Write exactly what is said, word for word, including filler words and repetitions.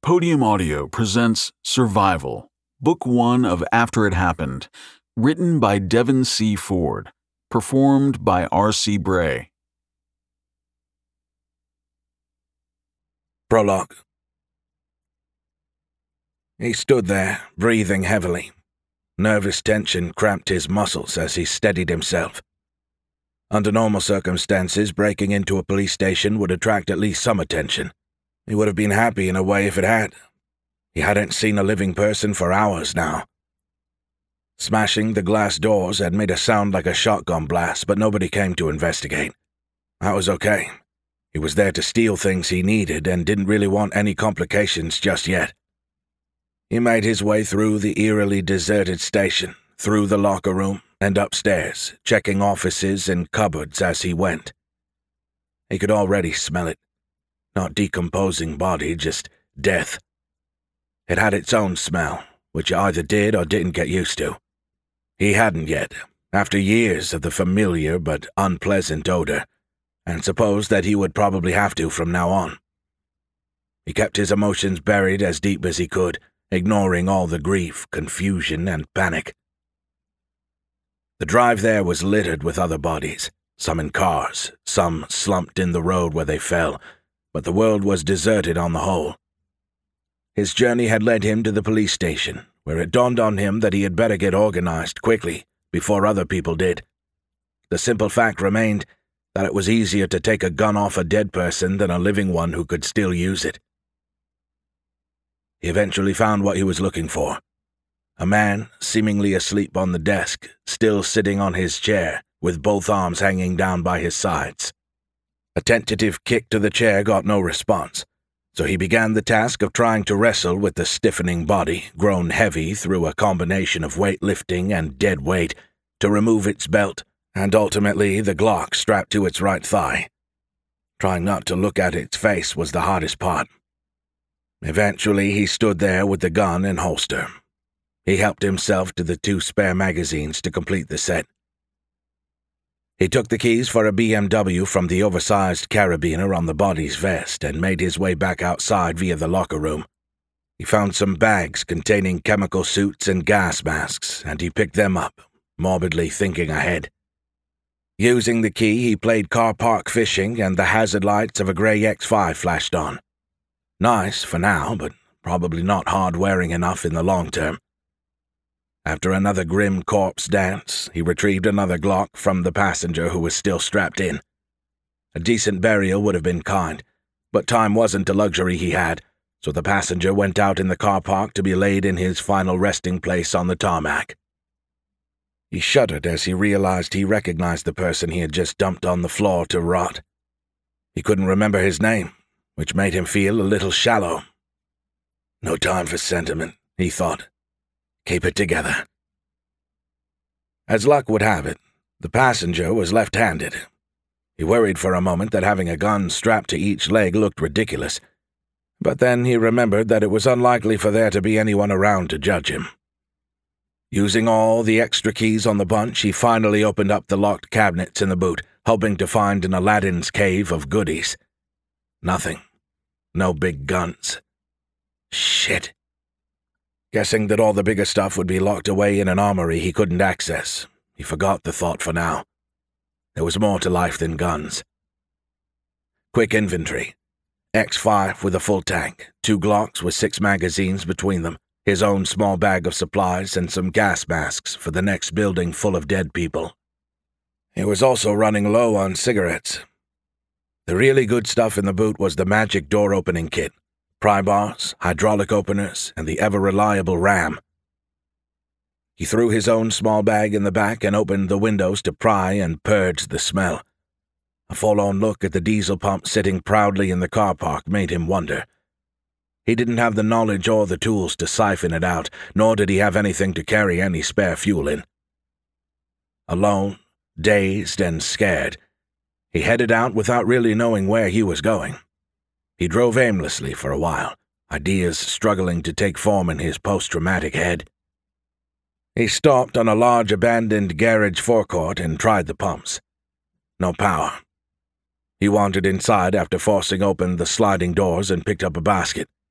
Podium Audio presents Survival, Book One of After It Happened, written by Devin C. Ford, performed by R C. Bray. Prologue. He stood there, breathing heavily. Nervous tension cramped his muscles as he steadied himself. Under normal circumstances, breaking into a police station would attract at least some attention. He would have been happy in a way if it had. He hadn't seen a living person for hours now. Smashing the glass doors had made a sound like a shotgun blast, but nobody came to investigate. That was okay. He was there to steal things he needed and didn't really want any complications just yet. He made his way through the eerily deserted station, through the locker room, and upstairs, checking offices and cupboards as he went. He could already smell it. Not decomposing body, just death. It had its own smell, which he either did or didn't get used to. He hadn't yet, after years of the familiar but unpleasant odor, and supposed that he would probably have to from now on. He kept his emotions buried as deep as he could, ignoring all the grief, confusion, and panic. The drive there was littered with other bodies, some in cars, some slumped in the road where they fell, but the world was deserted on the whole. His journey had led him to the police station, where it dawned on him that he had better get organized quickly, before other people did. The simple fact remained that it was easier to take a gun off a dead person than a living one who could still use it. He eventually found what he was looking for. A man, seemingly asleep on the desk, still sitting on his chair, with both arms hanging down by his sides. A tentative kick to the chair got no response, so he began the task of trying to wrestle with the stiffening body, grown heavy through a combination of weightlifting and dead weight, to remove its belt, and ultimately the Glock strapped to its right thigh. Trying not to look at its face was the hardest part. Eventually he stood there with the gun in holster. He helped himself to the two spare magazines to complete the set. He took the keys for a B M W from the oversized carabiner on the body's vest and made his way back outside via the locker room. He found some bags containing chemical suits and gas masks, and he picked them up, morbidly thinking ahead. Using the key, he played car park fishing, and the hazard lights of a grey X five flashed on. Nice for now, but probably not hard-wearing enough in the long term. After another grim corpse dance, he retrieved another Glock from the passenger who was still strapped in. A decent burial would have been kind, but time wasn't a luxury he had, so the passenger went out in the car park to be laid in his final resting place on the tarmac. He shuddered as he realized he recognized the person he had just dumped on the floor to rot. He couldn't remember his name, which made him feel a little shallow. No time for sentiment, he thought. Keep it together. As luck would have it, the passenger was left-handed. He worried for a moment that having a gun strapped to each leg looked ridiculous, but then he remembered that it was unlikely for there to be anyone around to judge him. Using all the extra keys on the bunch, he finally opened up the locked cabinets in the boot, hoping to find an Aladdin's cave of goodies. Nothing. No big guns. Shit. Guessing that all the bigger stuff would be locked away in an armory he couldn't access, he forgot the thought for now. There was more to life than guns. Quick inventory. X five with a full tank, two Glocks with six magazines between them, his own small bag of supplies, and some gas masks for the next building full of dead people. He was also running low on cigarettes. The really good stuff in the boot was the magic door-opening kit, pry bars, hydraulic openers, and the ever-reliable ram. He threw his own small bag in the back and opened the windows to pry and purge the smell. A forlorn look at the diesel pump sitting proudly in the car park made him wonder. He didn't have the knowledge or the tools to siphon it out, nor did he have anything to carry any spare fuel in. Alone, dazed and scared, he headed out without really knowing where he was going. He drove aimlessly for a while, ideas struggling to take form in his post-traumatic head. He stopped on a large abandoned garage forecourt and tried the pumps. No power. He wandered inside after forcing open the sliding doors and picked up a basket.